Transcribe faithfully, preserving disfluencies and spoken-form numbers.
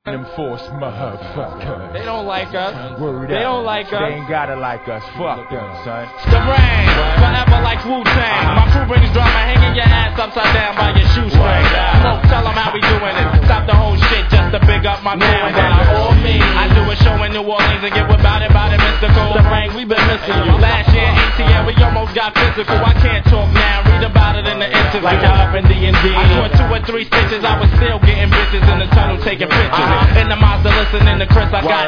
Enforce motherfuckers. They don't like us. Word they up. don't like us. They ain't gotta like us. Fuck them, son. The rain, forever like Wu-Tang. Uh-huh. My crew brings drama, hanging your ass upside down by your shoestring. Smoke, tell them how we doing it. Stop the whole shit just to big up my man. By all means, I do a show in New Orleans and get about it, about it mystical. The rain, we been missing you. Last year, A T L, we almost got physical. I can't talk now, read about it in the interview. Like up in D and D. I saw two or three stitches, I was still getting bitches in the tunnel taking pictures. Uh-huh. In the Mazda, listening to Chris, I got